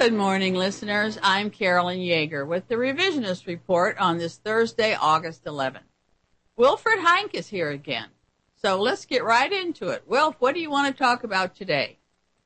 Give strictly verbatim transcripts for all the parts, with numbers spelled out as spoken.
Good morning, listeners. I'm Carolyn Yeager with the Revisionist Report on this Thursday, August eleventh. Wilfred Heinck is here again. So let's get right into it. Wilf, what do you want to talk about today?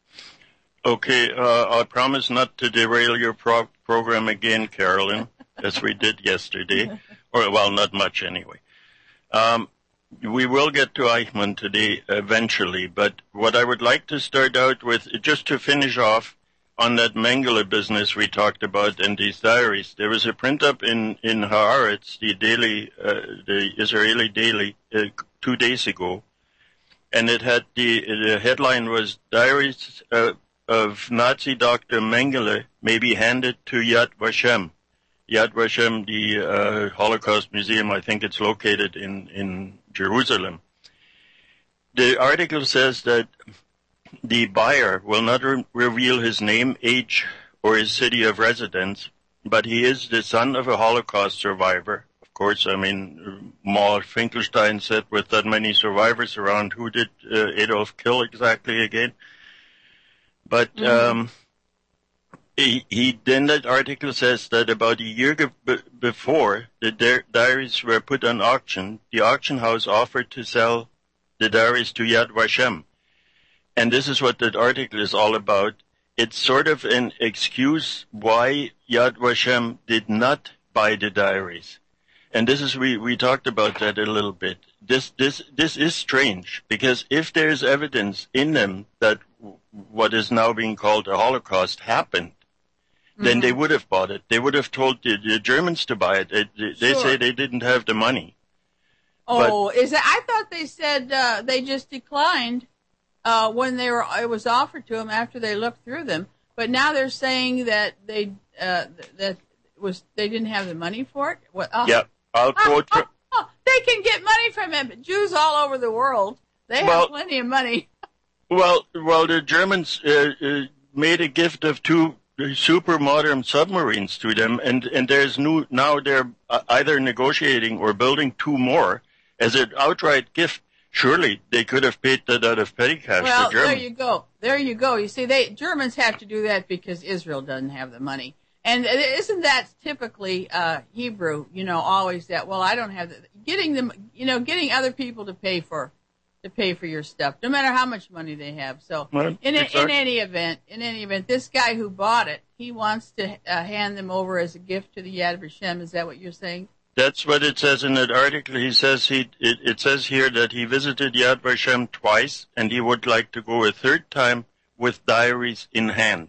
Okay, uh, I promise not to derail your pro- program again, Carolyn, as we did yesterday. Or, well, not much anyway. Um, we will get to Eichmann today eventually, but what I would like to start out with, just to finish off on that Mengele business we talked about and these diaries, there was a print-up in, in Haaretz, the daily, uh, the Israeli daily, uh, two days ago, and it had the, the headline was Diaries uh, of Nazi Doctor Mengele may be handed to Yad Vashem. Yad Vashem, the uh, Holocaust Museum, I think it's located in, in Jerusalem. The article says that the buyer will not re- reveal his name, age, or his city of residence, but he is the son of a Holocaust survivor. Of course, I mean, Maul Finkelstein said with that many survivors around, who did uh, Adolf kill exactly again? But mm-hmm. um, he, he then that article says that about a year g- before the di- diaries were put on auction, the auction house offered to sell the diaries to Yad Vashem. And this is what that article is all about. It's sort of an excuse why Yad Vashem did not buy the diaries. And this is, we, we talked about that a little bit. This, this, this is strange, because if there's evidence in them that what is now being called a Holocaust happened, mm-hmm. then they would have bought it. They would have told the, the Germans to buy it. They, they sure. say they didn't have the money. Oh, but, is it, I thought they said, uh, they just declined. Uh, when they were, it was offered to them after they looked through them, but now they're saying that they uh, that was they didn't have the money for it. What, oh, yeah, I'll quote. Oh, oh, oh, they can get money from it. Jews all over the world, they well, have plenty of money. well, well, the Germans uh, uh, made a gift of two super modern submarines to them, and and there's new now they're either negotiating or building two more as an outright gift. Surely they could have paid that out of petty cash well, for Germany. Well, there you go. There you go. You see, they Germans have to do that because Israel doesn't have the money. And isn't that typically uh, Hebrew? You know, always that. Well, I don't have the getting them. You know, getting other people to pay for to pay for your stuff, no matter how much money they have. So, well, in exactly. in any event, in any event, this guy who bought it, he wants to uh, hand them over as a gift to the Yad Vashem. Is that what you're saying? That's what it says in that article. He says he, it, it says here that he visited Yad Vashem twice and he would like to go a third time with diaries in hand.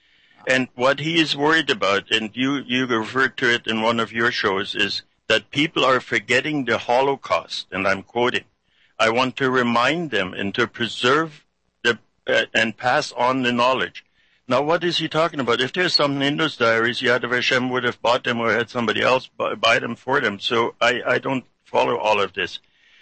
And what he is worried about, and you, you referred to it in one of your shows, is that people are forgetting the Holocaust. And I'm quoting, I want to remind them and to preserve the, uh, and pass on the knowledge. Now, what is he talking about? If there's something in those diaries, Yad Vashem would have bought them or had somebody else buy, buy them for them. So I, I don't follow all of this.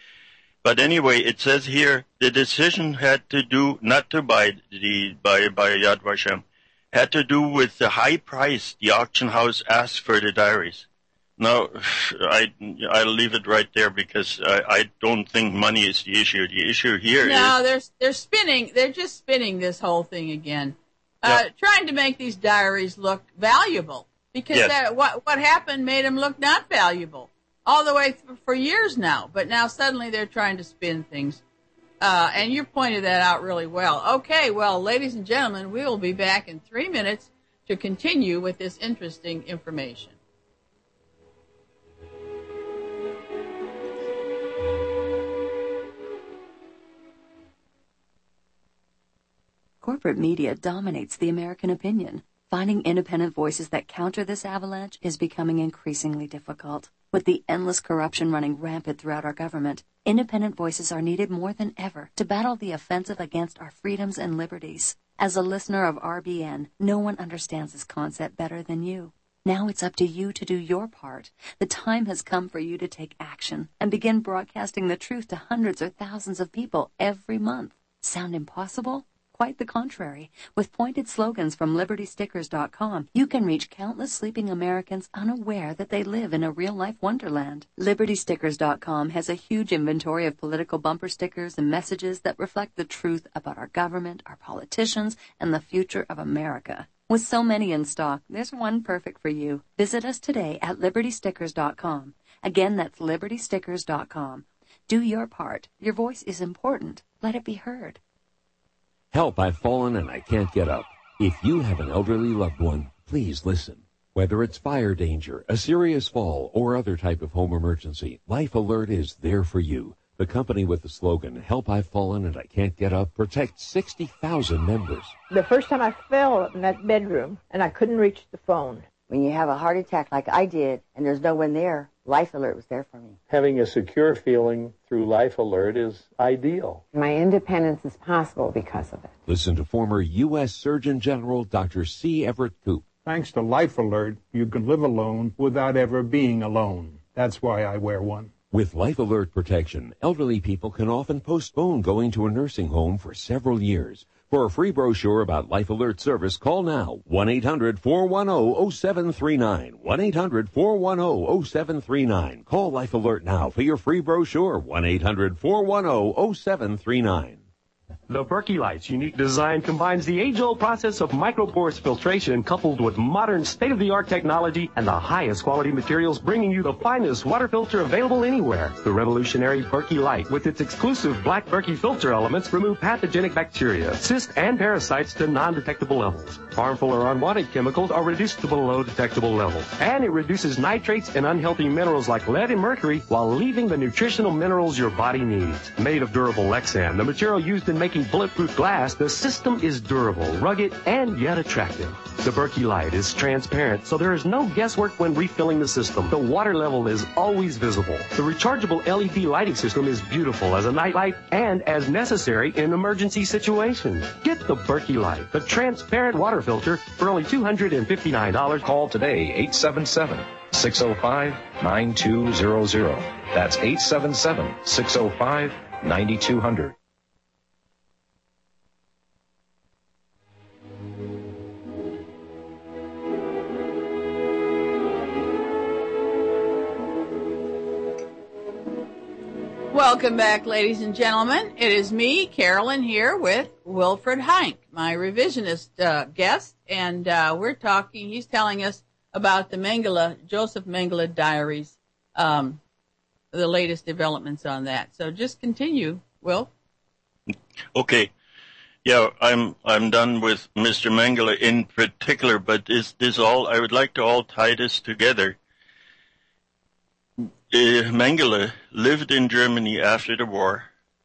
But anyway, it says here the decision had to do not to buy the by by Yad Vashem, had to do with the high price the auction house asked for the diaries. Now, I I'll leave it right there because I, I don't think money is the issue. The issue here no, is they're they're spinning. They're just spinning this whole thing again. Uh, yeah. Trying to make these diaries look valuable because yes. that, what what happened made them look not valuable all the way th- for years now. But now suddenly they're trying to spin things, uh, and you pointed that out really well. Okay, well, ladies and gentlemen, we will be back in three minutes to continue with this interesting information. Corporate media dominates the American opinion. Finding independent voices that counter this avalanche is becoming increasingly difficult. With the endless corruption running rampant throughout our government, independent voices are needed more than ever to battle the offensive against our freedoms and liberties. As a listener of R B N, no one understands this concept better than you. Now it's up to you to do your part. The time has come for you to take action and begin broadcasting the truth to hundreds or thousands of people every month. Sound impossible? Quite the contrary. With pointed slogans from Liberty Stickers dot com, you can reach countless sleeping Americans unaware that they live in a real-life wonderland. Liberty Stickers dot com has a huge inventory of political bumper stickers and messages that reflect the truth about our government, our politicians, and the future of America. With so many in stock, there's one perfect for you. Visit us today at liberty stickers dot com. Again, that's liberty stickers dot com. Do your part. Your voice is important. Let it be heard. Help, I've fallen and I can't get up. If you have an elderly loved one, please listen. Whether it's fire danger, a serious fall, or other type of home emergency, Life Alert is there for you. The company with the slogan, Help, I've Fallen and I Can't Get Up, protects sixty thousand members. The first time I fell in that bedroom and I couldn't reach the phone. When you have a heart attack like I did and there's no one there, Life Alert was there for me. Having a secure feeling through Life Alert is ideal. My independence is possible because of it. Listen to former U S Surgeon General Doctor C. Everett Koop. Thanks to Life Alert, you can live alone without ever being alone. That's why I wear one. With Life Alert protection, elderly people can often postpone going to a nursing home for several years. For a free brochure about Life Alert service, call now, one eight hundred four one zero zero seven three nine, one eight hundred four one zero zero seven three nine. Call Life Alert now for your free brochure, one eight hundred four one zero zero seven three nine. The Berkey Light's unique design combines the age-old process of microporous filtration coupled with modern state-of-the-art technology and the highest quality materials, bringing you the finest water filter available anywhere. The revolutionary Berkey Light, with its exclusive black Berkey filter elements, remove pathogenic bacteria, cysts, and parasites to non-detectable levels. Harmful or unwanted chemicals are reduced to below detectable levels. And it reduces nitrates and unhealthy minerals like lead and mercury while leaving the nutritional minerals your body needs. Made of durable Lexan, the material used in making bulletproof glass, the system is durable, rugged, and yet attractive. The Berkey Light is transparent, so there is no guesswork when refilling the system. The water level is always visible. The rechargeable L E D lighting system is beautiful as a nightlight and as necessary in emergency situations. Get the Berkey Light, the transparent water filter, for only two hundred fifty-nine dollars. Call today, eight seven seven, six oh five, nine two zero zero. That's eight seven seven, six oh five, nine two zero zero. Welcome back, ladies and gentlemen. It is me, Carolyn, here with Wilfred Heinck, my revisionist uh, guest, and uh, we're talking, he's telling us about the Mengele, Joseph Mengele diaries, um, the latest developments on that. So just continue, Will. Okay. Yeah, I'm I'm done with Mister Mengele in particular, but is this all, I would like to all tie this together. Uh, Mengele lived in Germany after the war,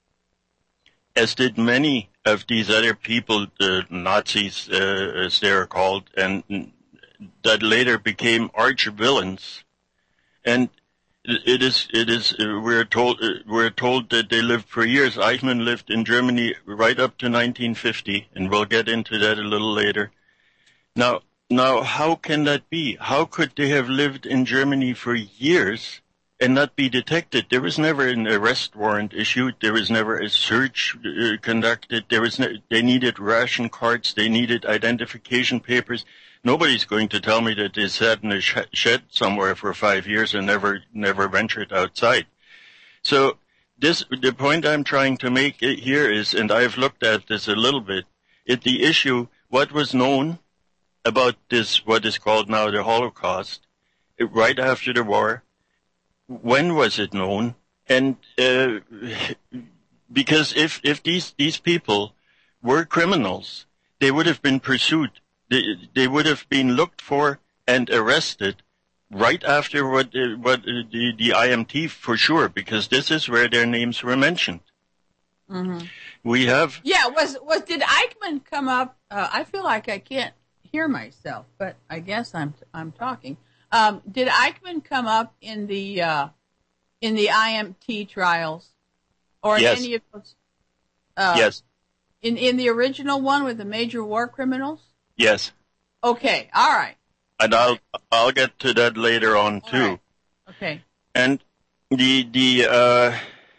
as did many of these other people, the Nazis, uh, as they are called, and that later became arch villains. And it is, it is, uh, we're told, uh, we're told that they lived for years. Eichmann lived in Germany right up to nineteen fifty, and we'll get into that a little later. Now, now, how can that be? How could they have lived in Germany for years and not be detected? There was never an arrest warrant issued. There was never a search uh, conducted. There was no, they needed ration cards. They needed identification papers. Nobody's going to tell me that they sat in a sh- shed somewhere for five years and never, never ventured outside. So this, the point I'm trying to make here is, and I've looked at this a little bit, it, the issue, what was known about this, what is called now the Holocaust, it, right after the war. When was it known? And uh, because if if these these people were criminals, they would have been pursued. They they would have been looked for and arrested right after what uh, what uh, the the I M T for sure, because this is where their names were mentioned. Mm-hmm. We have yeah. Was was did Eichmann come up? Uh, I feel like I can't hear myself, but I guess I'm I'm talking. Um, did Eichmann come up in the uh, in the I M T trials, or in yes. any of those? Uh, yes. In in the original one with the major war criminals? Yes. Okay. All right. And I'll I'll get to that later on all too. Right. Okay. And the the uh,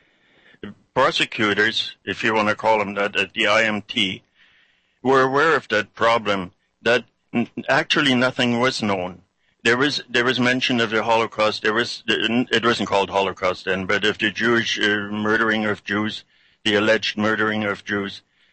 prosecutors, if you want to call them that, at the I M T, were aware of that problem. That actually nothing was known. There was there was mention of the Holocaust. There was it wasn't called Holocaust then, but of the Jewish uh, murdering of Jews, the alleged murdering of Jews.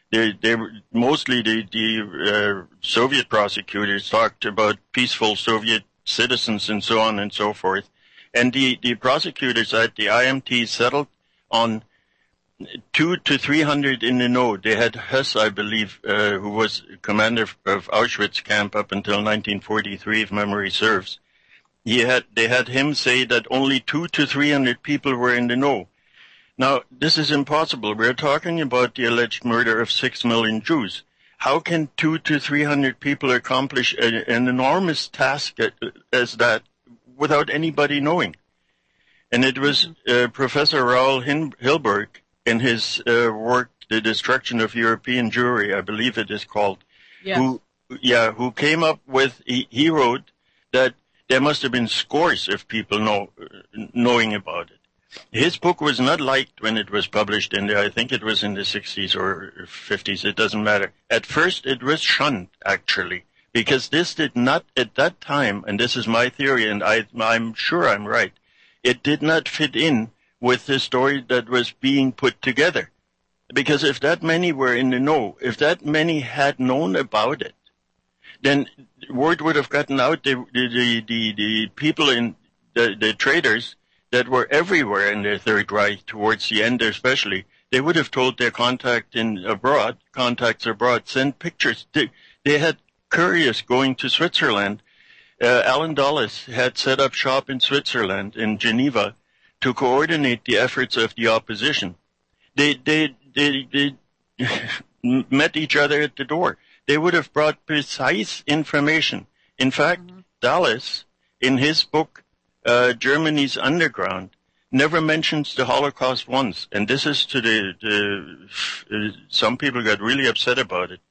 they, they were, mostly the, the uh, Soviet prosecutors talked about peaceful Soviet citizens and so on and so forth. And the, the prosecutors at the I M T settled on two to three hundred in the know. They had Hess, I believe, uh, who was commander of Auschwitz camp up until nineteen forty-three, if memory serves. He had, they had him say that only two to three hundred people were in the know. Now, this is impossible. We're talking about the alleged murder of six million Jews. How can two to three hundred people accomplish a, an enormous task as that without anybody knowing? And it was uh, Professor Raoul Hilberg in his uh, work, The Destruction of European Jewry, I believe it is called, yes. who, yeah, who came up with, he, he wrote that there must have been scores of people know, knowing about it. His book was not liked when it was published in the, I think it was in the sixties or fifties, it doesn't matter. At first it was shunned, actually, because this did not, at that time, and this is my theory, and I, I'm sure I'm right, it did not fit in with the story that was being put together. Because if that many were in the know, if that many had known about it, then word would have gotten out. The, the, the, the people in, the, the traders that were everywhere in the Third Reich, towards the end especially, they would have told their contact in abroad, contacts abroad, send pictures. They, they had couriers going to Switzerland. Uh, Alan Dulles had set up shop in Switzerland, in Geneva, to coordinate the efforts of the opposition. They, they, they, they met each other at the door. They would have brought precise information. In fact, mm-hmm. Dulles, in his book, uh, Germany's Underground, never mentions the Holocaust once. And this is to the, the uh, some people got really upset about it.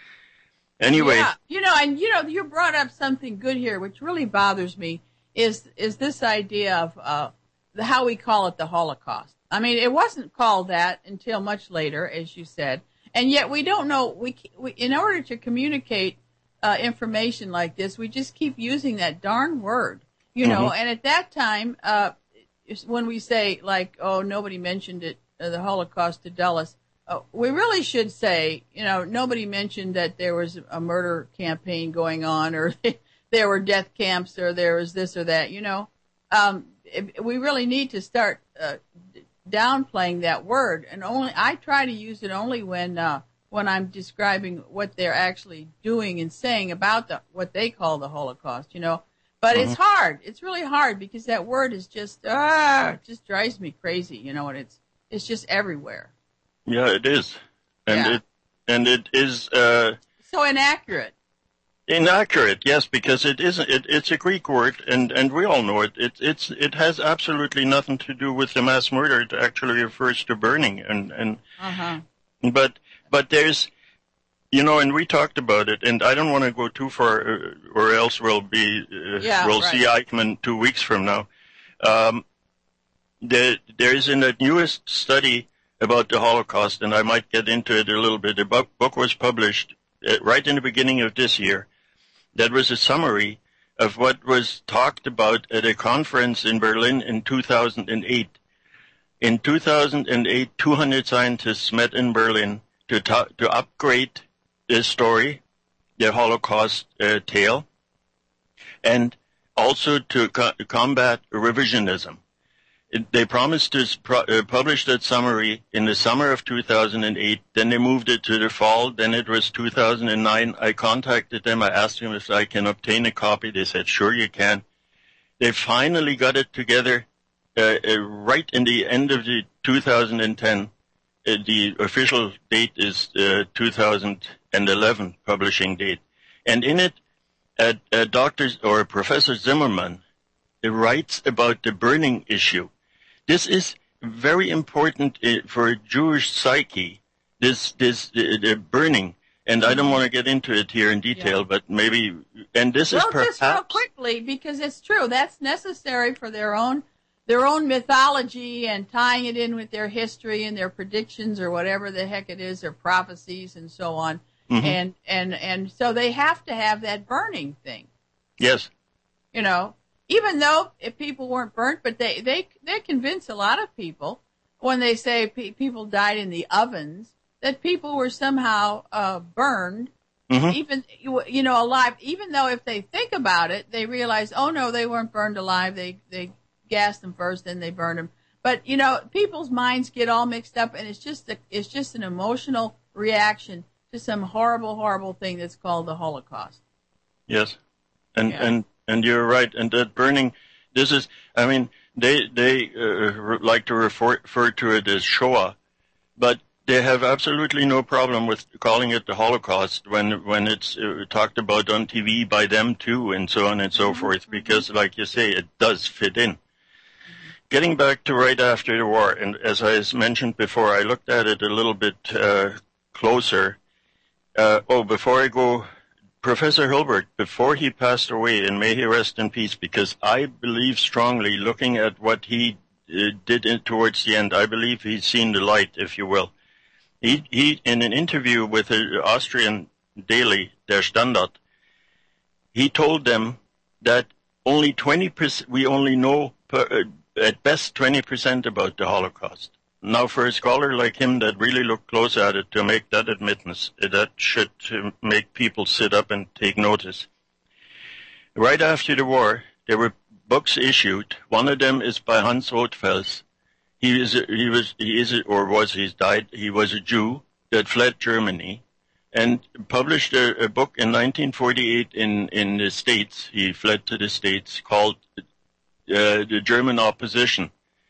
Anyway. Yeah, you know, and you know, you brought up something good here, which really bothers me, is, is this idea of, uh, the, how we call it the Holocaust. I mean, it wasn't called that until much later, as you said, and yet we don't know. We, we in order to communicate uh, information like this, we just keep using that darn word, you know. Mm-hmm. And at that time, uh, when we say like, "Oh, nobody mentioned it," uh, the Holocaust to Dulles, uh, we really should say, you know, nobody mentioned that there was a murder campaign going on, or there were death camps, or there was this or that, you know. Um, We really need to start uh, downplaying that word, and only I try to use it only when uh, when I'm describing what they're actually doing and saying about the what they call the Holocaust, you know. But mm-hmm. it's hard. It's really hard because that word is just ah, it just drives me crazy, you know. And it's it's just everywhere. Yeah, it is, and yeah. it and it is uh, so inaccurate. Inaccurate, yes, because it isn't. It, it's a Greek word, and, and we all know it. It it's it has absolutely nothing to do with the mass murder. It actually refers to burning, and and. Uh-huh. But but there's, you know, and we talked about it, and I don't want to go too far, uh, or else we'll be uh, yeah, we'll right. see Eichmann two weeks from now. Um, there there is in the newest study about the Holocaust, and I might get into it a little bit. The book, book was published uh, right in the beginning of this year. That was a summary of what was talked about at a conference in Berlin in two thousand eight. In two thousand eight, two hundred scientists met in Berlin to ta- to upgrade the story, the Holocaust uh, tale, and also to co- combat revisionism. It, they promised to pro- uh, publish that summary in the summer of two thousand eight. Then they moved it to the fall. Then it was two thousand nine. I contacted them. I asked them if I can obtain a copy. They said, sure, you can. They finally got it together uh, uh, right in the end of the two thousand ten. Uh, the official date is uh, two thousand eleven publishing date. And in it, uh, uh, Doctor or Professor Zimmerman uh, writes about the burning issue. This is very important uh, for a Jewish psyche, this, this, uh, the burning. And I don't want to get into it here in detail, yeah. but maybe, and this well, is perhaps. Well, just real quickly, because it's true. That's necessary for their own, their own mythology and tying it in with their history and their predictions or whatever the heck it is, their prophecies and so on. Mm-hmm. And, and, and so they have to have that burning thing. Yes. You know. Even though if people weren't burnt, but they, they, they convince a lot of people when they say pe- people died in the ovens, that people were somehow uh, burned, mm-hmm. even, you know, alive, even though if they think about it, they realize, oh, no, they weren't burned alive. They, they gassed them first, then they burned them. But, you know, people's minds get all mixed up, and it's just a, it's just an emotional reaction to some horrible, horrible thing that's called the Holocaust. Yes. And, yeah. and, and you're right. And that burning, this is, I mean, they, they, uh, like to refer, refer to it as Shoah, but they have absolutely no problem with calling it the Holocaust when, when it's uh, talked about on T V by them too, and so on and so mm-hmm. forth, because like you say, it does fit in. Getting back to right after the war, and as I mentioned before, I looked at it a little bit uh, closer. Uh, oh, before I go, Professor Hilbert, before he passed away, and may he rest in peace, because I believe strongly, looking at what he uh, did in, towards the end, I believe he's seen the light, if you will. He, he in an interview with an Austrian daily, Der Standard, he told them that only twenty percent, we only know per, uh, at best twenty percent about the Holocaust. Now, for a scholar like him that really looked close at it to make that admittance, that should make people sit up and take notice. Right after the war, there were books issued. One of them is by Hans Rothfels. He is, a, he was, he is, a, or was, he's died. He was a Jew that fled Germany and published a, a book in nineteen forty-eight in, in the States. He fled to the States, called Uh, the German Opposition.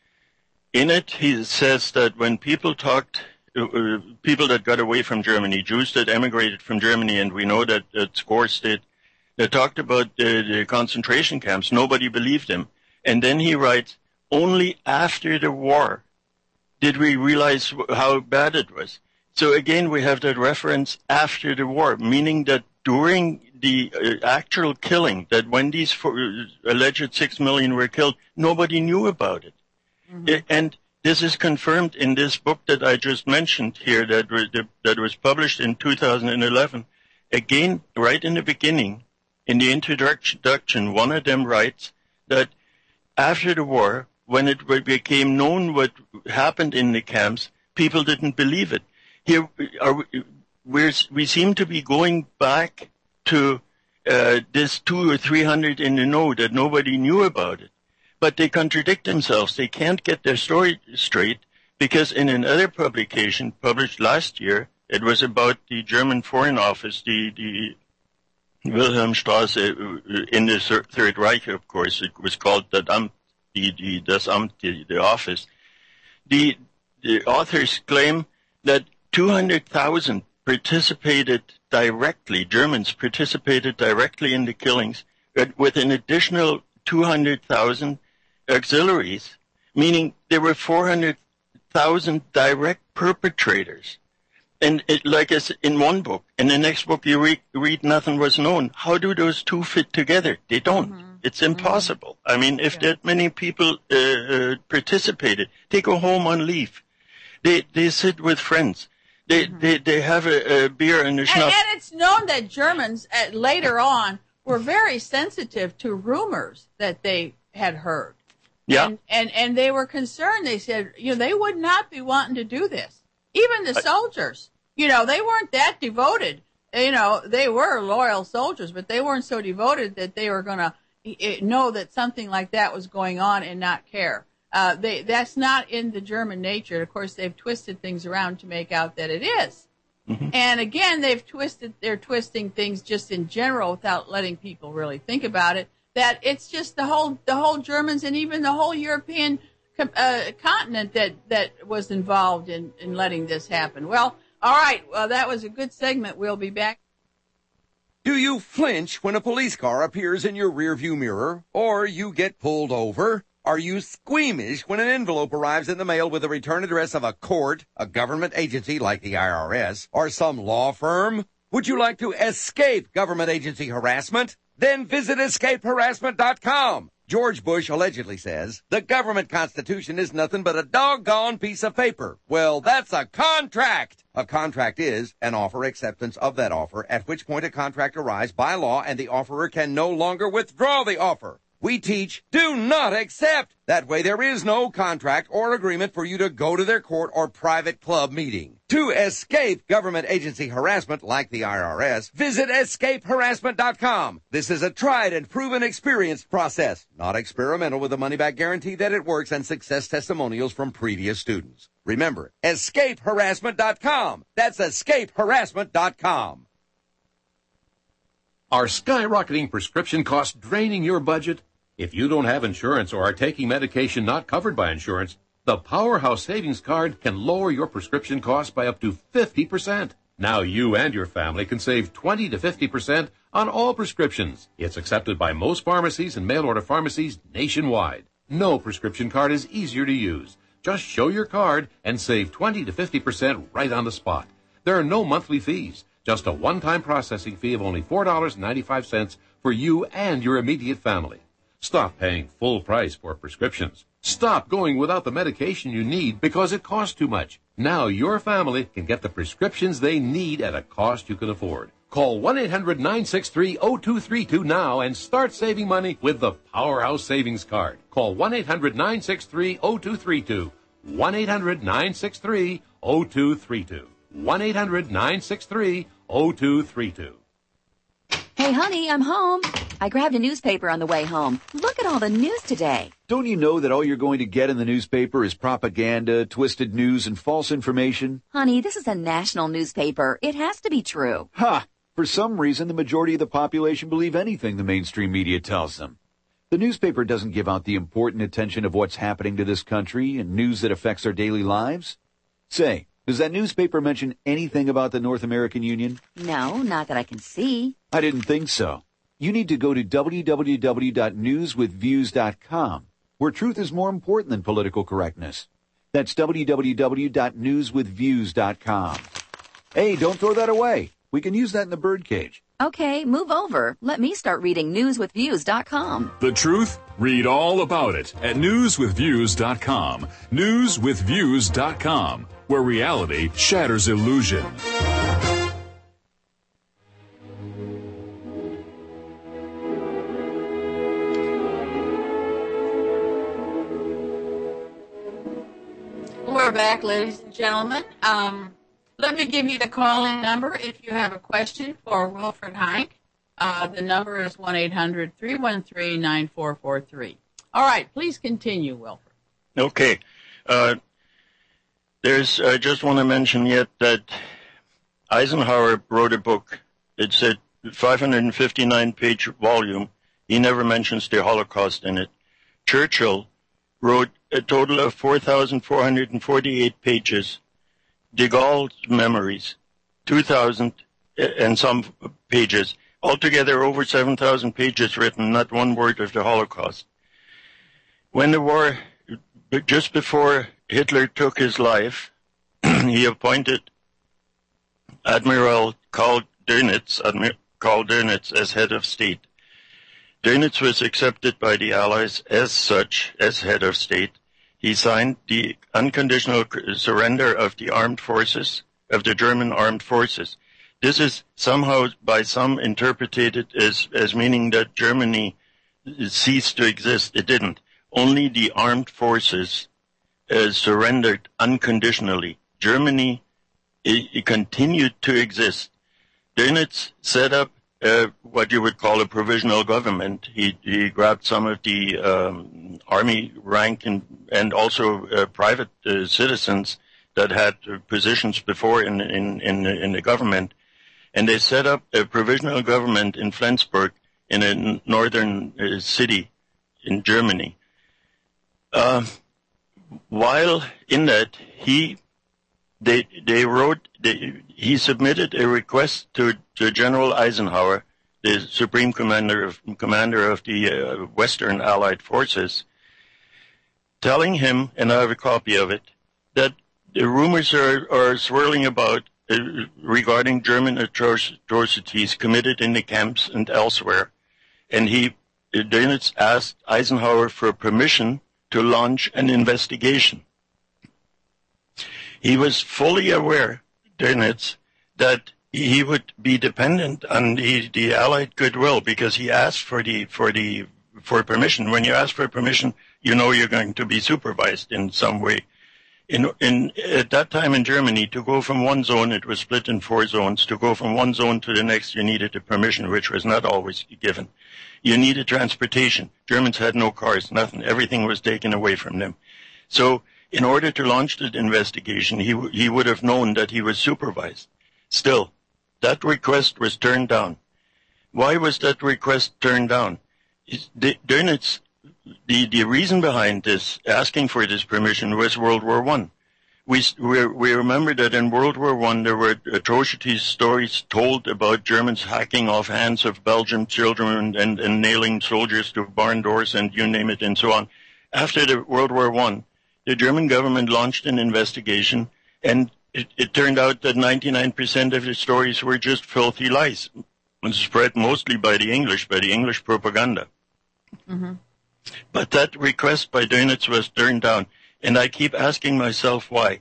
In it, he says that when people talked, uh, people that got away from Germany, Jews that emigrated from Germany, and we know that, that scores did, they talked about uh, the concentration camps, nobody believed him. And then he writes, only after the war did we realize how bad it was. So again, we have that reference after the war, meaning that during the uh, actual killing, that when these four, uh, alleged six million were killed, nobody knew about it. Mm-hmm. it. And this is confirmed in this book that I just mentioned here that, re- that was published in two thousand eleven. Again, right in the beginning, in the introduction, one of them writes that after the war, when it became known what happened in the camps, people didn't believe it. Here, are we, we're, we seem to be going back to uh, this two or three hundred in the know that nobody knew about it. But they contradict themselves. They can't get their story straight because in another publication published last year, it was about the German Foreign Office, the, the Wilhelmstrasse in the Third Reich, of course. It was called das Amt, the, the, das Amt, the, the office. The, the authors claim that two hundred thousand participated directly, Germans participated directly in the killings, but with an additional two hundred thousand auxiliaries, meaning there were four hundred thousand direct perpetrators. And it, like as in one book, in the next book you read, read nothing was known. How do those two fit together? They don't. Mm-hmm. It's impossible. Mm-hmm. I mean, if yeah. that many people uh, uh, participated, they go home on leave. They they sit with friends. They mm-hmm. they they have a, a beer and a schnapp. And, and it's known that Germans uh, later on were very sensitive to rumors that they had heard. Yeah. And, and and they were concerned. They said, you know, they would not be wanting to do this. Even the soldiers, you know, they weren't that devoted. You know, they were loyal soldiers, but they weren't so devoted that they were going to know that something like that was going on and not care. Uh, they, that's not in the German nature. Of course, they've twisted things around to make out that it is. Mm-hmm. And again, they've twisted, they're twisting things just in general without letting people really think about it. That it's just the whole, the whole Germans and even the whole European uh, continent that, that was involved in, in letting this happen. Well, all right. Well, that was a good segment. We'll be back. Do you flinch when a police car appears in your rearview mirror or you get pulled over? Are you squeamish when an envelope arrives in the mail with the return address of a court, a government agency like the I R S, or some law firm? Would you like to escape government agency harassment? Then visit escape harassment dot com. George Bush allegedly says, the government constitution is nothing but a doggone piece of paper. Well, that's a contract. A contract is an offer acceptance of that offer, at which point a contract arrives by law and the offerer can no longer withdraw the offer. we teach do not accept. That way there is no contract or agreement for you to go to their court or private club meeting. To escape government agency harassment like the I R S, visit escape harassment dot com. This is a tried and proven experienced process, not experimental, with a money-back guarantee that it works and success testimonials from previous students. Remember, escape harassment dot com. That's escape harassment dot com. Are skyrocketing prescription costs draining your budget? If you don't have insurance or are taking medication not covered by insurance, the Powerhouse Savings Card can lower your prescription costs by up to fifty percent. Now you and your family can save twenty to fifty percent on all prescriptions. It's accepted by most pharmacies and mail-order pharmacies nationwide. No prescription card is easier to use. Just show your card and save twenty to fifty percent right on the spot. There are no monthly fees, just a one-time processing fee of only four dollars and ninety-five cents for you and your immediate family. Stop paying full price for prescriptions. Stop going without the medication you need because it costs too much. Now your family can get the prescriptions they need at a cost you can afford. Call one eight hundred nine six three oh two three two now and start saving money with the Powerhouse Savings Card. Call one eight hundred nine six three oh two three two. one eight hundred nine six three oh two three two. one eight hundred nine six three oh two three two. Hey, honey, I'm home. I grabbed a newspaper on the way home. Look at all the news today. Don't you know that all you're going to get in the newspaper is propaganda, twisted news, and false information? Honey, this is a national newspaper. It has to be true. Ha! For some reason, the majority of the population believe anything the mainstream media tells them. The newspaper doesn't give out the important attention of what's happening to this country and news that affects our daily lives. Say, does that newspaper mention anything about the North American Union? No, not that I can see. I didn't think so. You need to go to w w w dot news with views dot com, where truth is more important than political correctness. That's w w w dot news with views dot com. Hey, don't throw that away. We can use that in the birdcage. Okay, move over. Let me start reading news with views dot com. The truth? Read all about it at news with views dot com. news with views dot com, where reality shatters illusion. We're back, ladies and gentlemen. Um, let me give you the call-in number if you have a question for Wilfred Heinck. Uh, the number is one eight hundred three one three nine four four three. All right, please continue, Wilfred. Okay. Uh, there's, I just want to mention yet that Eisenhower wrote a book. It's a five hundred fifty-nine page volume. He never mentions the Holocaust in it. Churchill wrote a total of four thousand four hundred forty-eight pages. De Gaulle's memories, two thousand and some pages. Altogether, over seven thousand pages written, not one word of the Holocaust. When the war, just before Hitler took his life, he appointed Admiral Karl Dönitz, Admiral Karl Dönitz as head of state. Dönitz was accepted by the Allies as such, as head of state. He signed the unconditional surrender of the armed forces, of the German armed forces. This is somehow by some interpreted as, as meaning that Germany ceased to exist. It didn't. Only the armed forces uh, surrendered unconditionally. Germany it, it continued to exist. Dönitz set up uh, what you would call a provisional government. He, he grabbed some of the um, army rank and, and also uh, private uh, citizens that had uh, positions before in, in, in, in the government. And they set up a provisional government in Flensburg, in a northern uh, city in Germany. Uh, while in that, he they they wrote they, he submitted a request to, to General Eisenhower, the supreme commander of commander of the uh, Western Allied forces, telling him, and I have a copy of it, that the rumors are, are swirling about uh, regarding German atrocities committed in the camps and elsewhere. And he, Dönitz asked Eisenhower for permission to launch an investigation. He was fully aware, Dönitz, that he would be dependent on the, the Allied goodwill because he asked for the, for the for permission. When you ask for permission, you know you're going to be supervised in some way. In, in, at that time in Germany, to go from one zone, it was split in four zones. To go from one zone to the next, you needed a permission, which was not always given. You needed transportation. Germans had no cars, nothing. Everything was taken away from them. So in order to launch the investigation, he, he would have known that he was supervised. Still, that request was turned down. Why was that request turned down? Dönitz, the, the reason behind this, asking for this permission, was World War One. We, we, we remember that in World War One there were atrocities, stories told about Germans hacking off hands of Belgian children and, and, and nailing soldiers to barn doors and you name it and so on. After the World War One, the German government launched an investigation, and it, it turned out that ninety-nine percent of the stories were just filthy lies, and spread mostly by the English, by the English propaganda. Mm-hmm. But that request by Dönitz was turned down, and I keep asking myself why.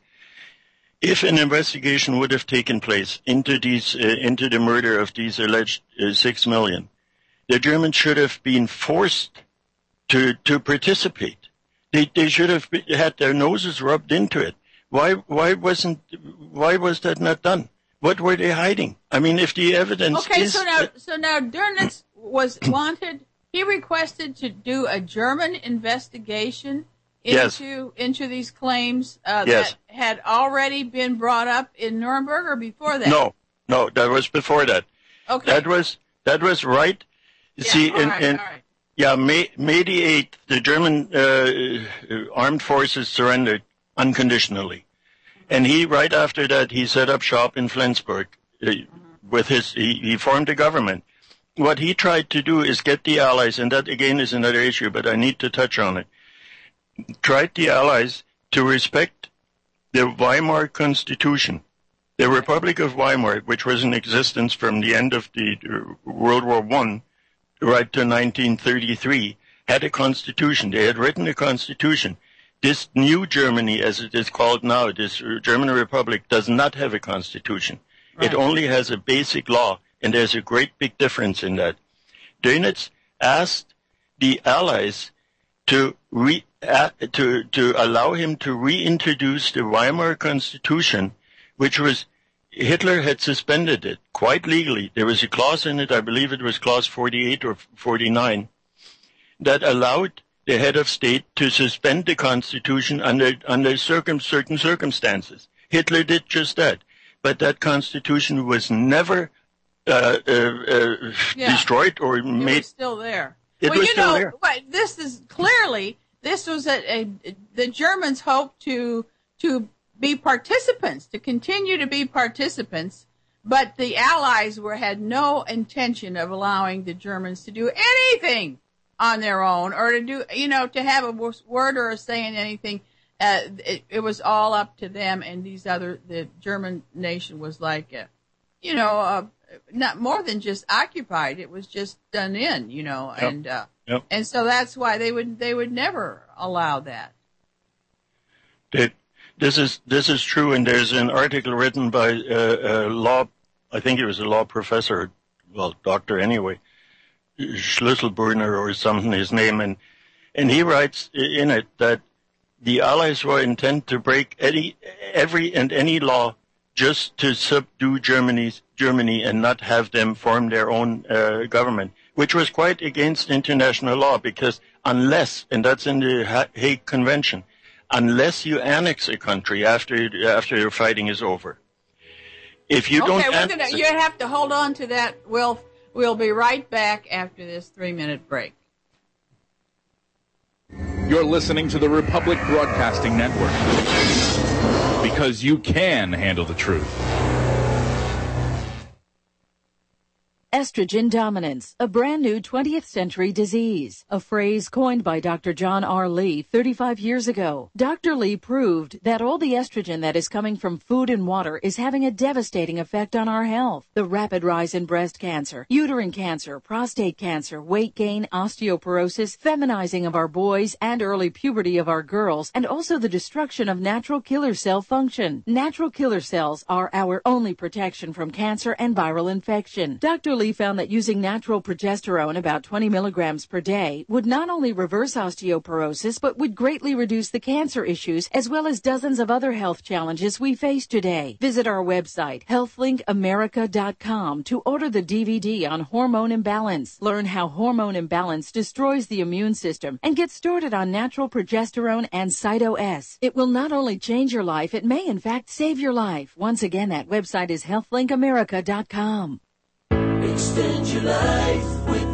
If an investigation would have taken place into these, uh, into the murder of these alleged uh, six million, the Germans should have been forced to to participate. They they should have had their noses rubbed into it. Why why wasn't why was that not done? What were they hiding? I mean, if the evidence okay, is... so now so now Dönitz was wanted. He requested to do a German investigation into yes. into these claims uh, yes. that had already been brought up in Nuremberg, or before that? No, no, that was before that. Okay, that was that was right. You yeah, see, all in, right, in all right. yeah, May May the eighth, the German uh, armed forces surrendered unconditionally, and he right after that he set up shop in Flensburg uh, with his he, he formed a government. What he tried to do is get the Allies, and that again is another issue, but I need to touch on it. Tried the Allies to respect the Weimar Constitution. The Republic of Weimar, which was in existence from the end of the World War One right to nineteen thirty-three, had a constitution. They had written a constitution. This new Germany, as it is called now, this German Republic, does not have a constitution. Right. It only has a basic law, and there's a great big difference in that. Dönitz asked the Allies to re, uh, to to allow him to reintroduce the Weimar Constitution, which was Hitler had suspended it quite legally. There was a clause in it, I believe it was clause forty-eight or forty-nine, that allowed the head of state to suspend the Constitution under under circum, certain circumstances. Hitler did just that, but that Constitution was never uh, uh, uh, yeah. destroyed or it made. Was still there. It well, was you still know, there. What, this is clearly this was a, a the Germans hoped to to be participants, to continue to be participants, but the Allies were had no intention of allowing the Germans to do anything on their own, or to do, you know, to have a word or a say in anything. Uh, it, it was all up to them, and these other, the German nation was like, uh, you know, uh, not more than just occupied. It was just done in, you know, Yep. and uh, Yep. and so that's why they would they would never allow that. It, this is this is true, and there's an article written by uh, a law, I think it was a law professor, well, doctor anyway, Schlüsselbrunner or something, his name, and and he writes in it that the Allies were intent to break any, every and any law just to subdue Germany's, Germany and not have them form their own uh, government, which was quite against international law, because unless, and that's in the Ha- Hague Convention, unless you annex a country after after your fighting is over, if you okay, don't we're annex gonna, it, you have to hold on to that. We'll we'll be right back after this three-minute break. You're listening to the Republic Broadcasting Network, because you can handle the truth. Estrogen dominance, a brand new twentieth century disease, a phrase coined by Doctor John R. Lee thirty-five years ago. Doctor Lee proved that all the estrogen that is coming from food and water is having a devastating effect on our health. The rapid rise in breast cancer, uterine cancer, prostate cancer, weight gain, osteoporosis, feminizing of our boys, and early puberty of our girls, and also the destruction of natural killer cell function. Natural killer cells are our only protection from cancer and viral infection. Doctor Lee found that using natural progesterone, about twenty milligrams per day, would not only reverse osteoporosis, but would greatly reduce the cancer issues as well as dozens of other health challenges we face today. Visit our website, health link america dot com, to order the D V D on hormone imbalance. Learn how hormone imbalance destroys the immune system and get started on natural progesterone and Cyto-S. It will not only change your life, it may in fact save your life. Once again, that website is health link america dot com. Extend your life with